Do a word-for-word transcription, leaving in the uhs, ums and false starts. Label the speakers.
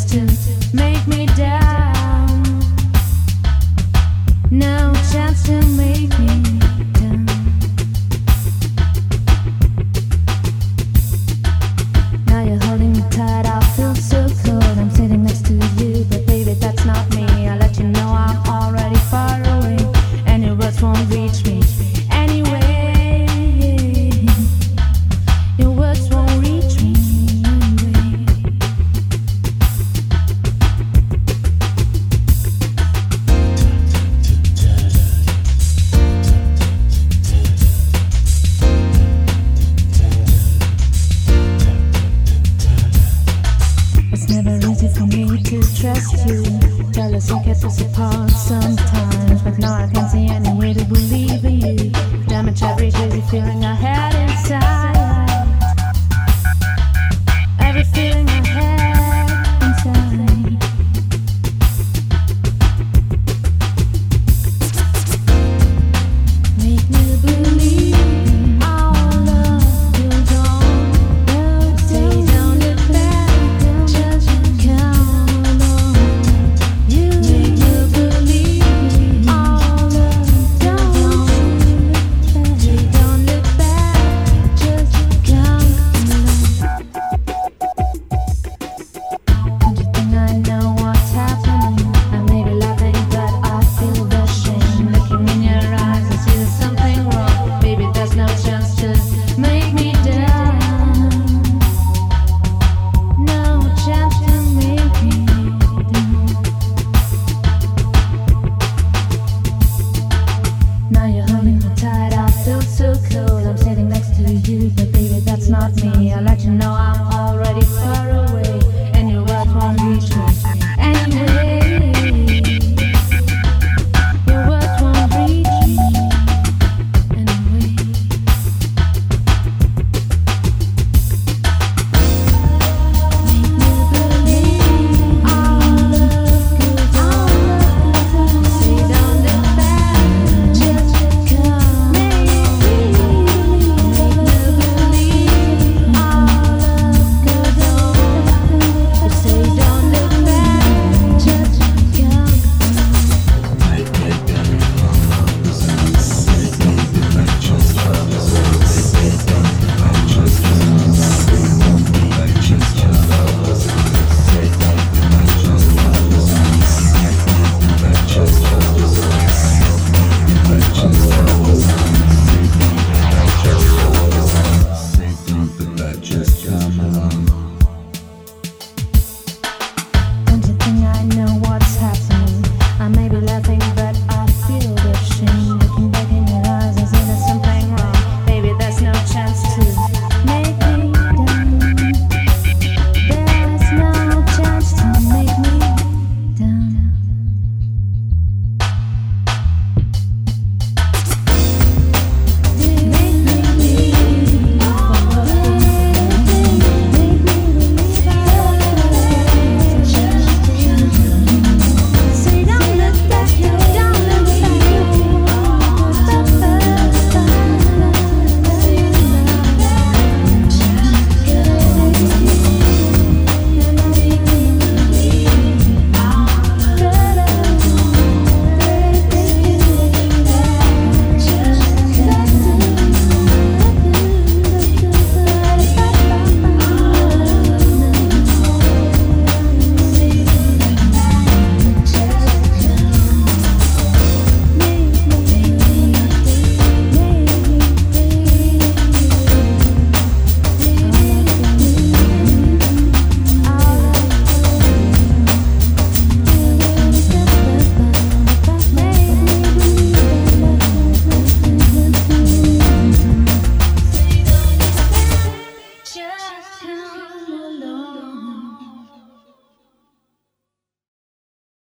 Speaker 1: to make me down. No chance to make me down. Now you're holding me tight, I feel so cold. I'm sitting next to you, but baby, that's not me. I let you know I'm already far away, and your words won't reach me anyway. Your words won't reach me anyway. It's never easy for me to trust you. Jealousy kept us apart sometimes, but now I can't see any way to believe in you. Damage every crazy feeling I had inside.